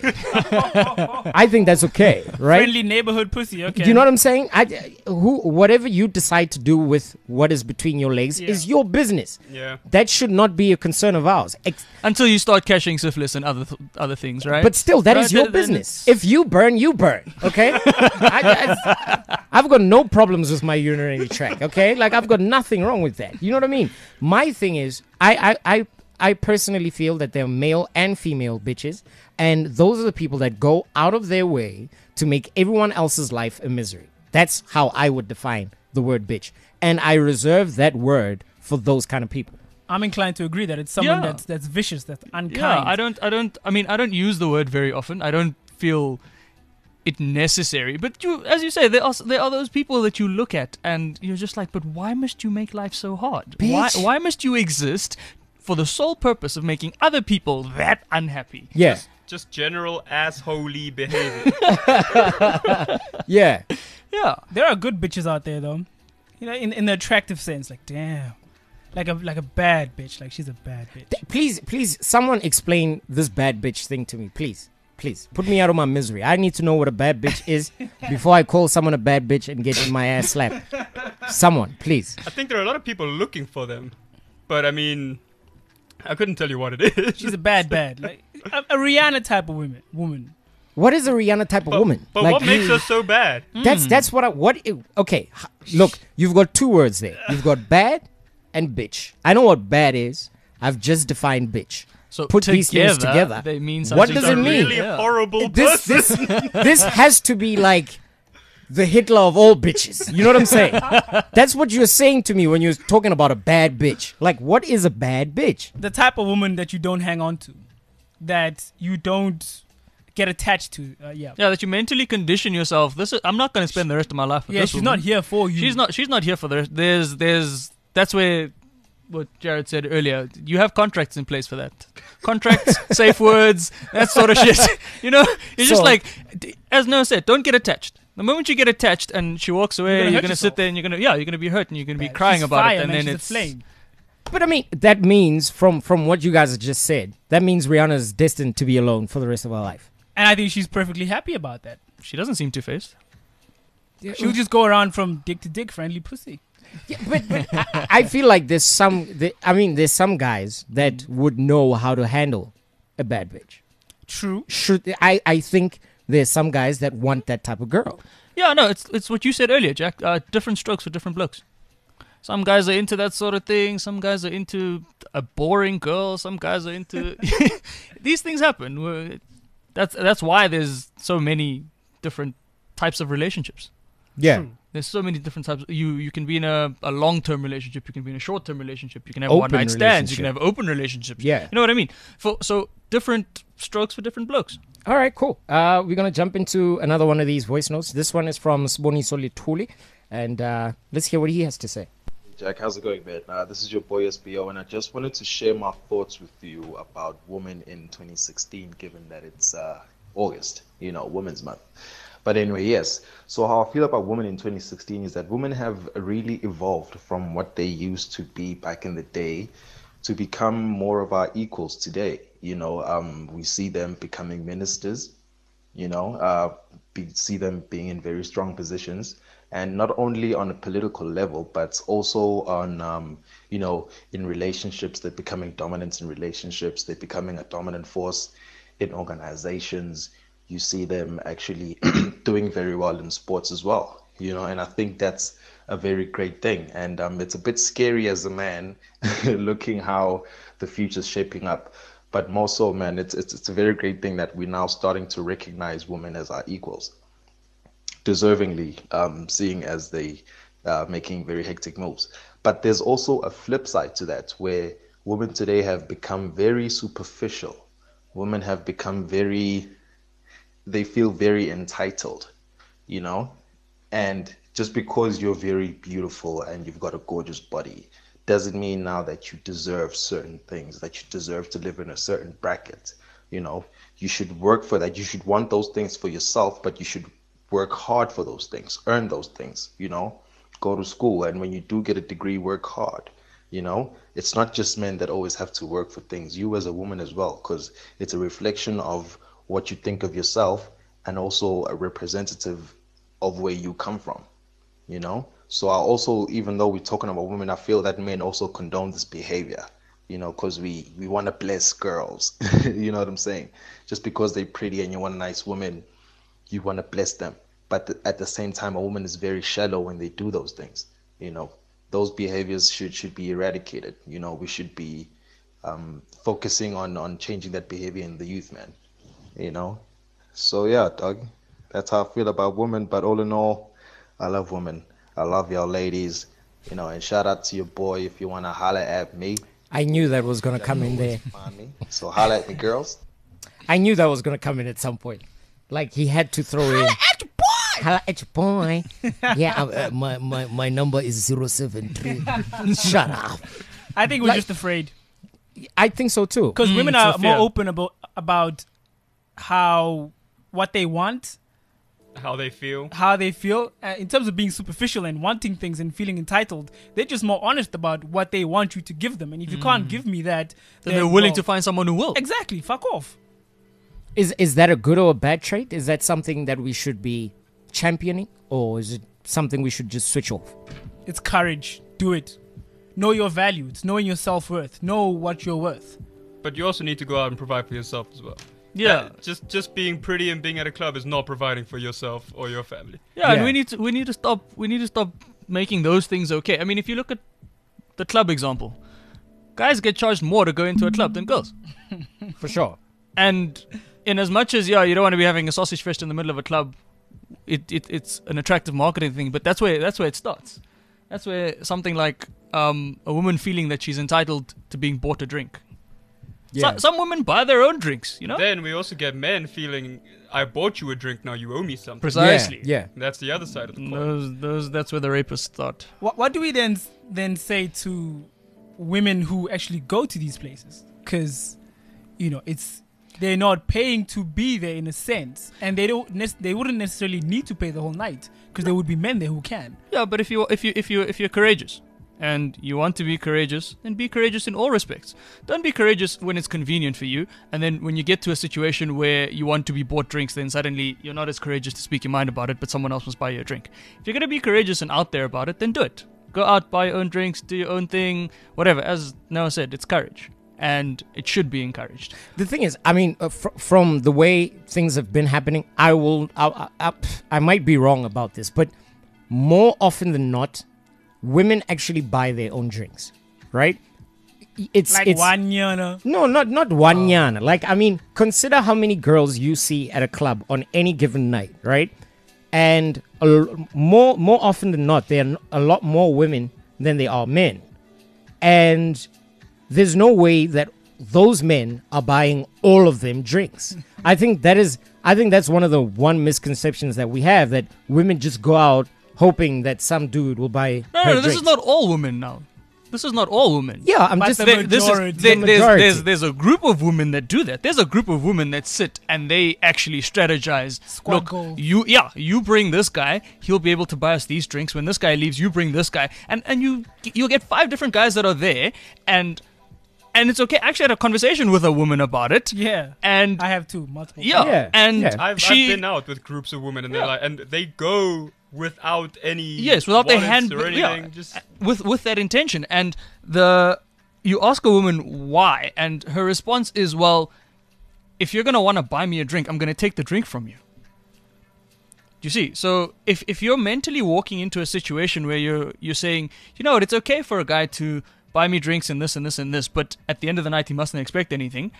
I think that's okay, right? friendly neighborhood pussy. Okay. You know what I'm saying? Whatever you decide to do with what is between your legs is your business. yeah. That should not be a concern of ours. Until you start catching syphilis and other things, right? But still, that is Right, your then business. If you burn, you burn. Okay? I've got no problems with my urinary tract. Okay? Like, I've got nothing wrong with that. You know what I mean? My thing is, I personally feel that they're male and female bitches, and those are the people that go out of their way to make everyone else's life a misery. That's how I would define the word bitch, and I reserve that word for those kind of people. I'm inclined to agree that it's someone Yeah. that's vicious, that's unkind. Yeah, I don't use the word very often. I don't feel it necessary. But as you say, there are those people that you look at and you're just like, but why must you make life so hard? Bitch. Why must you exist for the sole purpose of making other people that unhappy? Yeah. Just general assholey behavior. Yeah. Yeah. There are good bitches out there, though. In the attractive sense, like, damn. Like a bad bitch. Like, she's a bad bitch. Please, someone explain this bad bitch thing to me, please. Put me out of my misery. I need to know what a bad bitch is before I call someone a bad bitch and get my ass slapped. Someone, please. I think there are a lot of people looking for them, but I mean, I couldn't tell you what it is. She's a bad. Like, a Rihanna type of woman. What is a Rihanna type of woman? But Like, what makes her so bad? That's okay. Look, you've got two words there. You've got bad and bitch. I know what bad is. I've just defined bitch. So Put these things together. They mean What something does it a mean? really Yeah. horrible This person. this has to be like the Hitler of all bitches. You know what I'm saying? That's what you're saying to me when you're talking about a bad bitch. Like, what is a bad bitch? The type of woman that you don't hang on to. That you don't get attached to. Yeah, that you mentally condition yourself. I'm not going to spend the rest of my life with this she's woman. not here for you. She's not here for the rest. That's where what Jared said earlier. You have contracts in place for that. Contracts, safe words, that sort of shit. You're just So- like, as Noah said, don't get attached. The moment you get attached and she walks away, gonna you're hurt going to yourself. sit there and you're going to be hurt and you're going to be She's crying about fire, it. And man. then She's it's a flame. But I mean, that means from what you guys have just said, that means Rihanna is destined to be alone for the rest of her life. And I think she's perfectly happy about that. she doesn't seem two-faced. She'll just go around from dick to dick, friendly pussy. Yeah, but I feel like there's some guys that would know how to handle a bad bitch. True. I think there's some guys that want that type of girl. Yeah, no, it's what you said earlier, Jack. Different strokes for different blokes. Some guys are into that sort of thing. Some guys are into a boring girl. Some guys are into these things happen. That's why there's so many different types of relationships. Yeah. There's so many different types. You can be in a long-term relationship. You can be in a short-term relationship. You can have Open one-night stands. You can relationship. have open relationships. Yeah. You know what I mean? So different strokes for different blokes. All right, cool. We're going to jump into another one of these voice notes. This one is from Sboniso Lituli, and let's hear what he has to say. Jack, how's it going, man? This is your boy SBO, and I just wanted to share my thoughts with you about women in 2016, given that it's August, Women's Month. But anyway, yes. So how I feel about women in 2016 is that women have really evolved from what they used to be back in the day to become more of our equals today. We see them becoming ministers, see them being in very strong positions. And not only on a political level, but also on, in relationships. They're becoming dominant in relationships. They're becoming a dominant force in organizations. You see them actually doing very well in sports as well, and I think that's a very great thing. And it's a bit scary as a man looking how the future's shaping up. But more so, man, it's a very great thing that we're now starting to recognize women as our equals. Deservingly, seeing as they making very hectic moves. But there's also a flip side to that, where women today have become very superficial. Women have become they feel very entitled, and just because you're very beautiful and you've got a gorgeous body doesn't mean now that you deserve certain things, that you deserve to live in a certain bracket. You should work for that. You should want those things for yourself, but you should work hard for those things, earn those things, go to school. And when you do get a degree, work hard. It's not just men that always have to work for things, you as a woman as well, because it's a reflection of what you think of yourself and also a representative of where you come from, So I also, even though we're talking about women, I feel that men also condone this behavior, because we want to bless girls, you know what I'm saying? Just because they're pretty and you want a nice woman, you want to bless them. But at the same time, a woman is very shallow when they do those things. Those behaviors should be eradicated. We should be focusing on changing that behavior in the youth, man. So yeah, dog, that's how I feel about women. But all in all, I love women. I love y'all ladies. And shout out to your boy if you want to holler at me. I knew that was going to come in there. Find me. So holler at me, girls. I knew that was going to come in at some point. Like, he had to throw in. Holla at your boy. Yeah, my number is 073. Shut up. I think we're just afraid. I think so too. Because women are it's a more fear. open about what they want, How they feel. in terms of being superficial and wanting things and feeling entitled. They're just more honest about what they want you to give them. And if you can't give me that, Then they're willing to find someone who will. Exactly. Fuck off. Is that a good or a bad trait? Is that something that we should be championing, or is it something we should just switch off? It's courage. Do it. Know your value. It's knowing your self-worth. Know what you're worth. But you also need to go out and provide for yourself as well. Yeah. Just being pretty and being at a club is not providing for yourself or your family. Yeah, and Yeah. we need to stop making those things okay. I mean, if you look at the club example, guys get charged more to go into a club than girls. For sure. And in as much as you don't want to be having a sausage fest in the middle of a club, it's an attractive marketing thing, but that's where it starts. That's where something like a woman feeling that she's entitled to being bought a drink. Yeah. Some women buy their own drinks, Then we also get men feeling, I bought you a drink, now you owe me something. Precisely. Yeah. That's the other side of the coin. That's where the rapists start. What do we then say to women who actually go to these places? Because, they're not paying to be there in a sense, and they wouldn't necessarily need to pay the whole night because there would be men there who can. Yeah, but if you're courageous and you want to be courageous, then be courageous in all respects. Don't be courageous when it's convenient for you, and then when you get to a situation where you want to be bought drinks, then suddenly you're not as courageous to speak your mind about it, but someone else must buy you a drink. If you're going to be courageous and out there about it, then do it. Go out, buy your own drinks, do your own thing, whatever. As Noah said, it's courage, and it should be encouraged. The thing is, I mean, from the way things have been happening, I might be wrong about this, but more often than not, women actually buy their own drinks, right? It's Like Wanyana. no, not one yana. Like, I mean, consider how many girls you see at a club on any given night, right? And more often than not, there are a lot more women than there are men, and there's no way that those men are buying all of them drinks. I think that's one of the misconceptions that we have, that women just go out hoping that some dude will buy. No, this is not all women now. This is not all women. Yeah, I'm But just. the This is, majority. there- The majority. there's a group of women that do that. There's a group of women that sit and they actually strategize. Squad Look, goals. you bring this guy, he'll be able to buy us these drinks. When this guy leaves, you bring this guy, and you'll get 5 different guys that are there, and it's okay. I actually had a conversation with a woman about it. Yeah. And I have two, multiple. yeah, Yeah, and yeah. I've been out with groups of women, and they're like, and they go without any without their wallets hand or anything. Just with that intention. And you ask a woman why, and her response is, well, if you're gonna want to buy me a drink, I'm gonna take the drink from you. You see, so if you're mentally walking into a situation where you're saying, you know what, it's okay for a guy to buy me drinks and this and this and this, but at the end of the night he mustn't expect anything.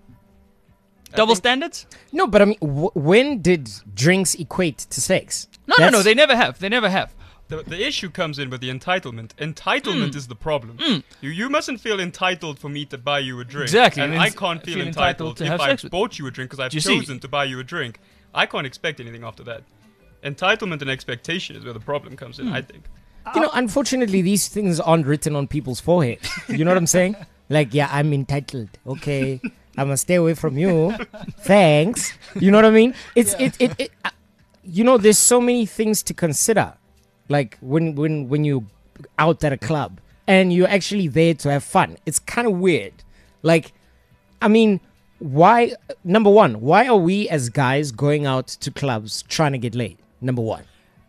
Double standards? No, but I mean, when did drinks equate to sex? No, they never have. They never have. the issue comes in with the entitlement. Entitlement is the problem. You mustn't feel entitled for me to buy you a drink. Exactly. And I can't feel entitled to if have I sex with bought you a drink because I've Do you see? chosen to buy you a drink. I can't expect anything after that. Entitlement and expectation is where the problem comes in, I think. You know, unfortunately, these things aren't written on people's forehead. You know what I'm saying? Like, yeah, I'm entitled. Okay, I'm gonna stay away from you. Thanks. You know what I mean? It's you know, there's so many things to consider. Like when you out at a club and you're actually there to have fun. It's kind of weird. Like, I mean, why? Number one, why are we as guys going out to clubs trying to get laid? Number one.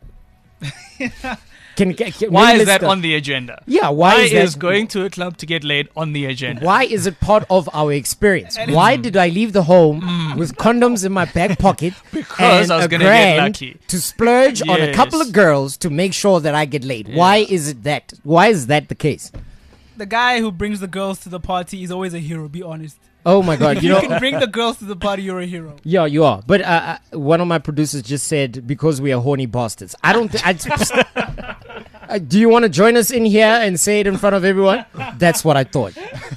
Can Why maybe is let's that go- on the agenda? Yeah, Why is is that going to a club to get laid on the agenda? Why is it part of our experience? Why did I leave the home with condoms in my back pocket Because and I was a gonna get grand lucky. to splurge on a couple Yes. of girls to make sure that I get laid? Why is it that? Why is that the case? The guy who brings the girls to the party is always a hero, be honest. Oh my God! You You know, can bring the girls to the party, you're a hero. yeah, you are. But one of my producers just said because we are horny bastards. I don't. Do you want to join us in here and say it in front of everyone? That's what I thought.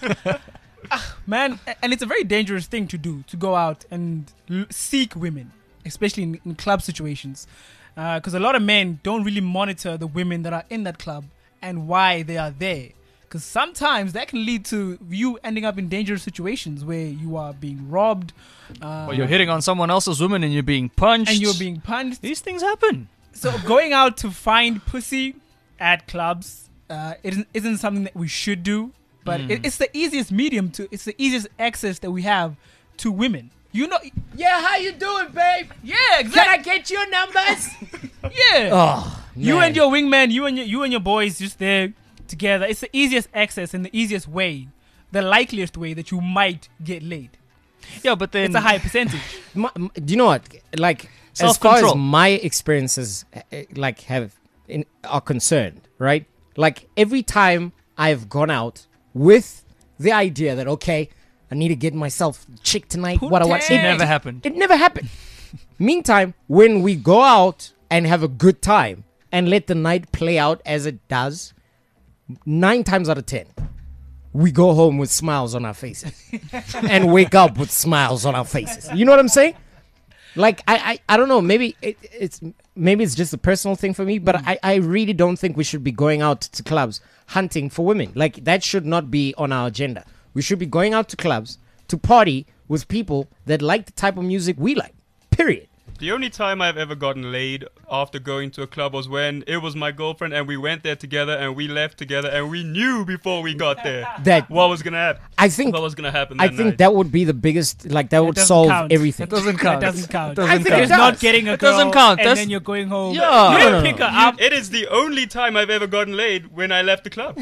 Man, and it's a very dangerous thing to do, to go out and seek women, especially in club situations. Because a lot of men don't really monitor the women that are in that club and why they are there. Because sometimes that can lead to you ending up in dangerous situations where you are being robbed. Or you're hitting on someone else's woman and you're being punched. And you're being punched. These things happen. So going out to find pussy at clubs isn't something that we should do. But it's the easiest medium it's the easiest access that we have to women. You know, Yeah, how you doing, babe? yeah, exactly. get your numbers? Yeah. Oh, You man. and your wingman, you and your boys just there together. It's the easiest access and the easiest way, the likeliest way that you might get laid. Yeah, but then It's a high percentage. Do you know what? Like, as far as Self-control. my experiences are concerned, right? Like, every time I've gone out with the idea that, okay, I need to get myself a chick tonight. What I want. Putain. it never happened. It never happened. Meantime, when we go out and have a good time and let the night play out as it does, 9 times out of 10, we go home with smiles on our faces and wake up with smiles on our faces. You know what I'm saying? Like, I don't know. Maybe it's just a personal thing for me, but I really don't think we should be going out to clubs hunting for women. Like, that should not be on our agenda. We should be going out to clubs to party with people that like the type of music we like. Period. The only time I've ever gotten laid after going to a club was when it was my girlfriend and we went there together and we left together and we knew before we got there That what was gonna happen. I think What was gonna happen? I that think night. that would be the biggest. Like, that would doesn't solve count. everything. It doesn't count. That doesn't count. Doesn't I think count. it It's does. not getting a It girl doesn't count. and That's- then you're going home. Yeah. You No, didn't no, pick no. her up. It is the only time I've ever gotten laid when I left the club.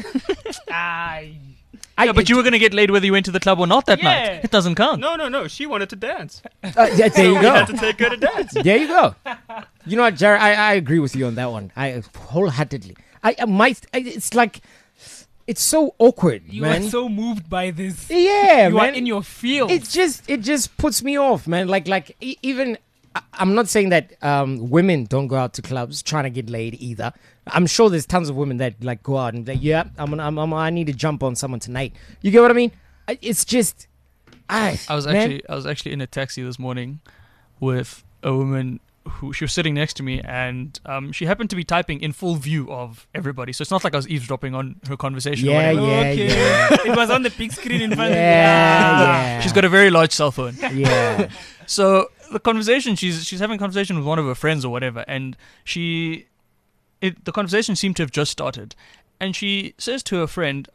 Yeah, but you were going to get laid whether you went to the club or not that Yeah. night. It doesn't count. No. She wanted to dance. yeah, there you We go. had to take her to dance. There you go. You know what, Jared? I agree with you on that one. I wholeheartedly. It's like, it's so awkward, You man. are so moved by this. Yeah, You man. are in your field. It just puts me off, man. Even I'm not saying that women don't go out to clubs trying to get laid either. I'm sure there's tons of women that like go out and like, yeah, I need to jump on someone tonight. You get what I mean? It's just, I was actually in a taxi this morning with a woman who she was sitting next to me, and she happened to be typing in full view of everybody. So it's not like I was eavesdropping on her conversation. Yeah, or whatever. yeah. It was on the big screen in front of me. Yeah. She's got a very large cell phone. Yeah. So the conversation, she's having a conversation with one of her friends or whatever, and the conversation seemed to have just started, and she says to her friend,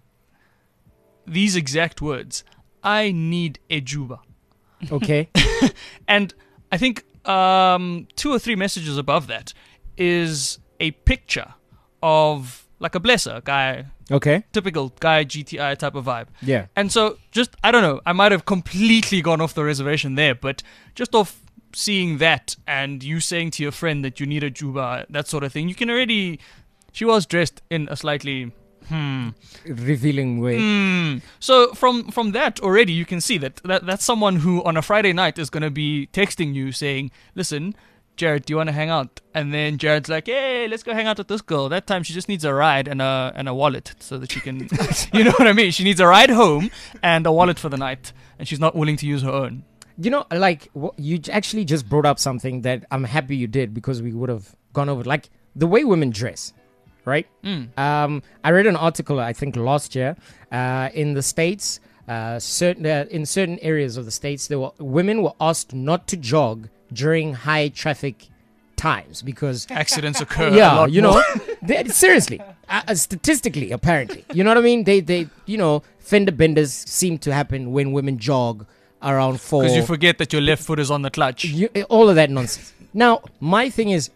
these exact words: "I need a juba." Okay. And I think 2 or 3 messages above that is a picture of like a blesser guy, Okay. typical guy GTI type of vibe. Yeah. And so just, I don't know, I might have completely gone off the reservation there, but just off seeing that and you saying to your friend that you need a juba, that sort of thing, you can already, she was dressed in a slightly Revealing way. So from that already you can see that's someone who on a Friday night is going to be texting you saying, listen, Jared, do you want to hang out? And then Jared's like, hey, let's go hang out with this girl. That time she just needs a ride and a wallet so that she can, you know what I mean? She needs a ride home and a wallet for the night, and she's not willing to use her own. You know, like you actually just brought up something that I'm happy you did, because we would have gone over, like the way women dress, right? I read an article, I think last year, in the States, in certain areas of the States, women were asked not to jog during high traffic times because Accidents occur. yeah, a lot you more. know, seriously, statistically, apparently, you know what I mean? They, fender benders seem to happen when women jog around 4. Because you forget that your left foot is on the clutch. All of that nonsense. Now, my thing is,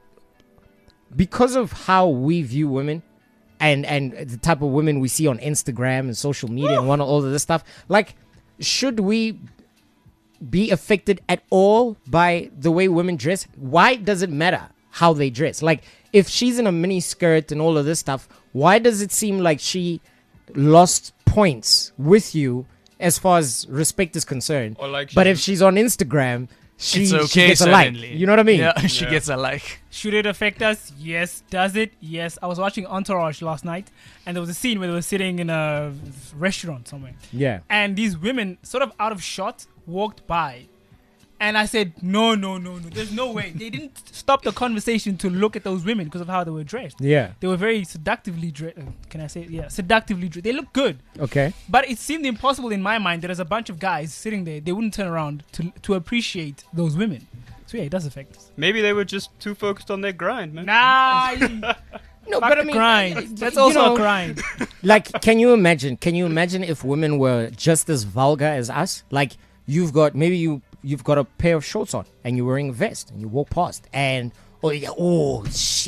because of how we view women and the type of women we see on Instagram and social media and all of this stuff, like, should we be affected at all by the way women dress? Why does it matter how they dress? Like, if she's in a mini skirt and all of this stuff, why does it seem like she lost points with you as far as respect is concerned? Or like But if she's on Instagram, she It's okay, gets a like. suddenly. You know what I mean? Yeah, she Yeah. gets a like. Should it affect us? Yes. Does it? Yes. I was watching Entourage last night, and there was a scene where they were sitting in a restaurant somewhere, Yeah. and these women, sort of out of shot, walked by. And I said, no. There's no way. They didn't stop the conversation to look at those women because of how they were dressed. Yeah. They were very seductively dressed. Can I say it? Yeah, seductively dressed. They look good. Okay. But it seemed impossible in my mind that as a bunch of guys sitting there, they wouldn't turn around to appreciate those women. So yeah, it does affect us. Maybe they were just too focused on their grind, man. Nah. No, Fuck but I the mean, grind. That's you also know, a grind. like, can you imagine if women were just as vulgar as us? Like, you've got a pair of shorts on and you're wearing a vest and you walk past and oh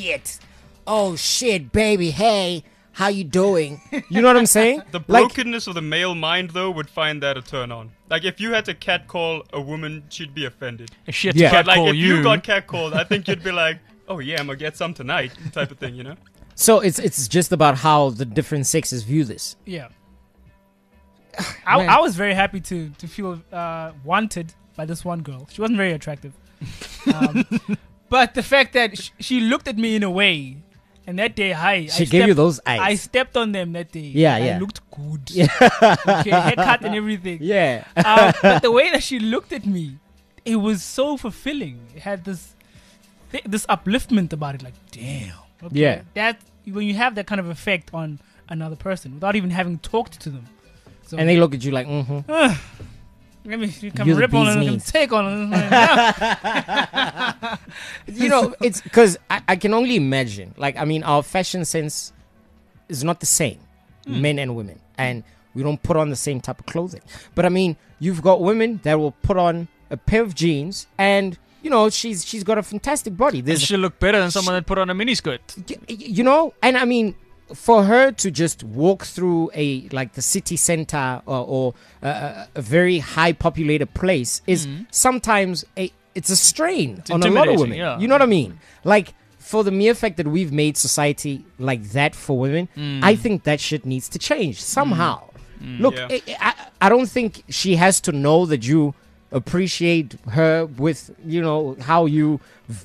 shit, baby, hey, how you doing? You know what I'm saying? The Like, brokenness of the male mind, though, would find that a turn on. Like, if you had to catcall a woman, she'd be offended. If she had Yeah. to But, like, catcall if you, you got catcalled, I think you'd be like, oh, yeah, I'm going to get some tonight, type of thing, you know? so it's just about how the different sexes view this. Yeah. Man. I was very happy to feel wanted by this one girl. She wasn't very attractive. But the fact that she looked at me in a way, and that day, She gave you those eyes. I stepped on them that day. Yeah, I yeah. looked good. Okay, haircut and everything. Yeah. But the way that she looked at me, it was so fulfilling. It had this upliftment about it. Like, damn. Okay, Yeah. That when you have that kind of effect on another person without even having talked to them. So, And they look at you like, let me come You're the rip on bee's them, knees. take on them. You know, it's because I can only imagine. Like, I mean, our fashion sense is not the same, men and women, and we don't put on the same type of clothing. But I mean, you've got women that will put on a pair of jeans, and you know, she's got a fantastic body. and she'll look better than someone that put on a miniskirt. You know, and I mean, for her to just walk through the city center or a very high populated place is sometimes it's a strain on a lot of intimidating, women. yeah. You know what I mean? Like, for the mere fact that we've made society like that for women, I think that shit needs to change somehow. Look, Yeah. I don't think she has to know that you appreciate her with, how you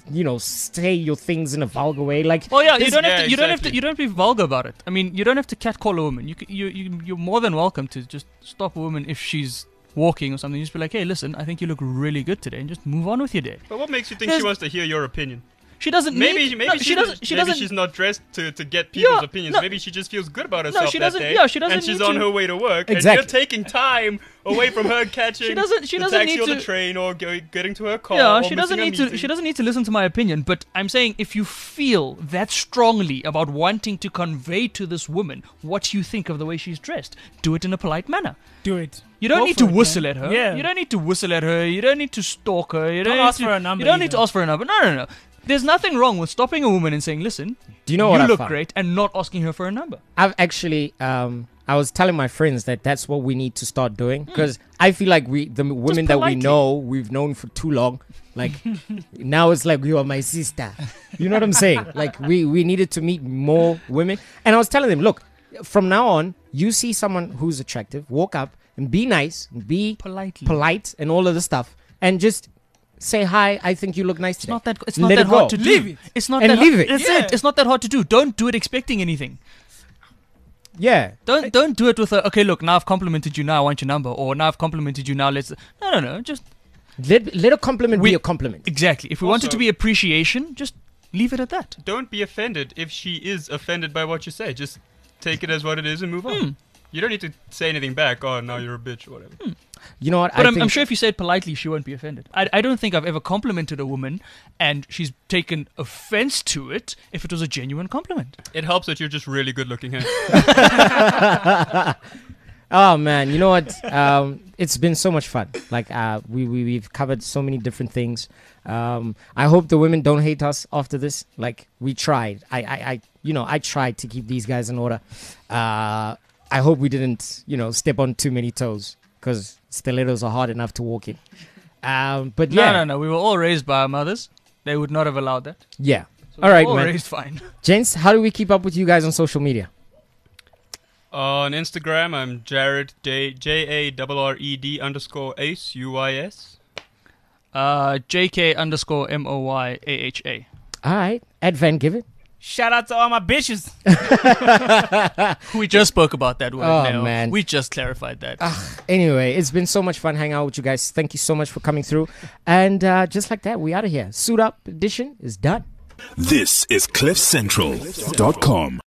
say your things in a vulgar way. Like, Well, yeah, you this- don't have Yeah, to. You don't have to. exactly. You don't have to be vulgar about it. I mean, you don't have to catcall a woman. You're more than welcome to just stop a woman if she's walking or something. Just be like, hey, listen, I think you look really good today, and just move on with your day. But what makes you think There's- she wants to hear your opinion? She doesn't. Maybe need, maybe no, she doesn't. She doesn't. She's not dressed to get people's Yeah, opinions. no. Maybe she just feels good about herself she that doesn't- day. yeah, she doesn't and she's need on to- her way to work. Exactly. And you're taking time away from her catching She doesn't the need taxi or the to- train or getting to her car. Yeah, or she doesn't missing a need to. meeting. She doesn't need to listen to my opinion. But I'm saying, if you feel that strongly about wanting to convey to this woman what you think of the way she's dressed, do it in a polite manner. Do it. You don't Go need for to it, whistle man. at her. Yeah. You don't need to whistle at her. You don't need to stalk her. You Don't don't ask need to, for a number You don't need to either. ask for a number. No. There's nothing wrong with stopping a woman and saying, "Listen, Do you know what I look found? great," and not asking her for a number. I've actually, I was telling my friends that that's what we need to start doing, because I feel like the women that we politely. know, we've known for too long. Like, now it's like, you are my sister. You know what I'm saying? Like, we needed to meet more women. And I was telling them, look, from now on, you see someone who's attractive, walk up and be nice, and be Politely. polite and all of the stuff, and just say, hi, I think you look nice It's today. not that. It's Let not that it hard go. to do. Leave it. It's not And that leave hard. it. That's Yeah. it. It's not that hard to do. Don't do it expecting anything. Yeah. Don't do it with a, okay, look, now I've complimented you, now I want your number, or now I've complimented you, now let's. No. Just Let a compliment be We- a compliment. exactly. If we want it to Also- be appreciation, just leave it at that. Don't be offended if she is offended by what you say. Just take it as what it is and move on. You don't need to say anything back. Oh, now you're a bitch or whatever. You know what? But I I'm think sure if you say it politely, she won't be offended. I don't think I've ever complimented a woman and she's taken offense to it if it was a genuine compliment. It helps that you're just really good looking. Huh? Oh man, you know what? It's been so much fun. Like we've covered so many different things. I hope the women don't hate us after this. Like we tried. I tried to keep these guys in order. I hope we didn't, step on too many toes, because stilettos are hard enough to walk in. But yeah, No. We were all raised by our mothers. They would not have allowed that. yeah. So All we right, were all man. raised fine. Gents, how do we keep up with you guys on social media? On Instagram, I'm Jared JARRED_ACE UYS. JK_MOYAHA. All right, at Van Given. Shout out to all my bitches. We just spoke about that word Oh, now. man. We just clarified that. Anyway, it's been so much fun hanging out with you guys. Thank you so much for coming through. And just like that, we out of here. Suit Up edition is done. This is CliffCentral.com.